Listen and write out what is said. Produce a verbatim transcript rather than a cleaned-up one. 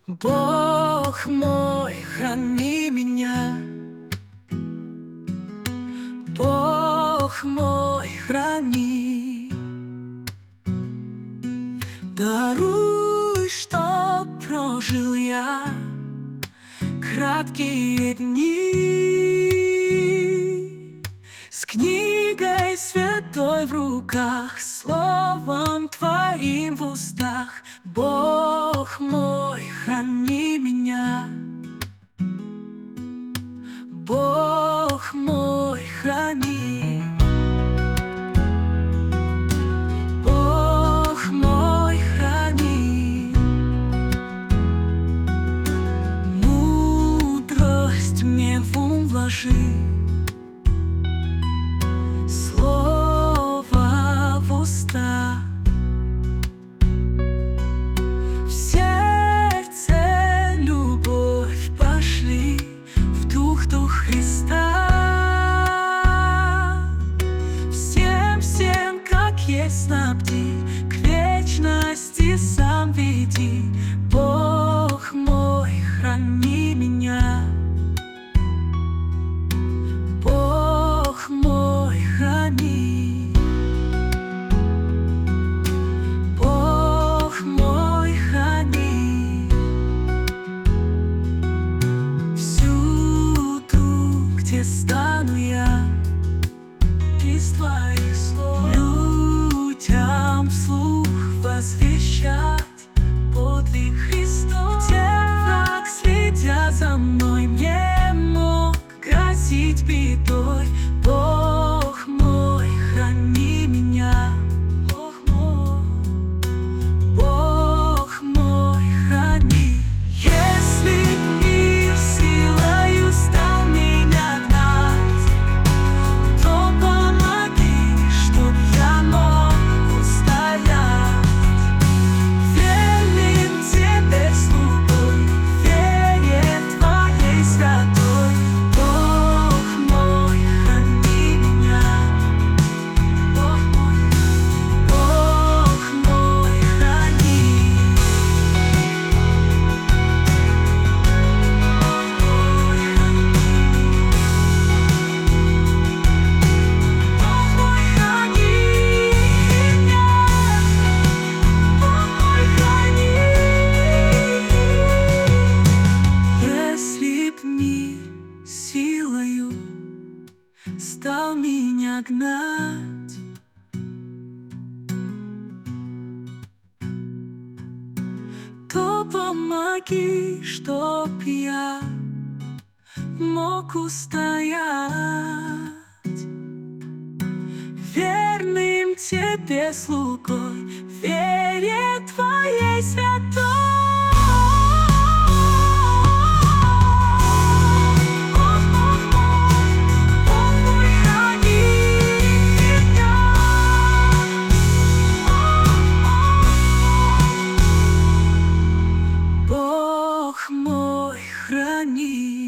Бог мой, храни меня. Бог мой, храни. Даруй, чтоб прожил я краткие дни с книгой святой в руках, словом Твоим в устах. Бог мой, храни меня. Бог мой, храни. Бог мой, храни. Мудрость мне в ум вложи, слово в уста. В сердце любовь пошли, в дух дух Христа. Всем, всем, как есть, снабди, к вечности сам веди. Бог мой, храни меня. Бог мой, храни. Бог мой, храни. Всюду, где стану я, из Твоих слов людям вслух возвещать подвиг Христов. Где враг, следя за мной, не мог грозить бедой. Бог мой, храни меня. Бог мой, Бог мой, храни. Если мир силою стал меня гнать, то помоги, чтоб я мог устоять. Верным Тебе слугой, вере Твоей святой. Бог мой, храни меня. Бог мой, Бог мой, храни. Бог мой, храни меня. Бог мой, храни. Если б мир силою стал меня гнать, то помоги, чтоб я мог устоять. Верным Тебе слугой, вере Твоей святой. Бог мой, Бог мой, храни меня. Бог мой, храни.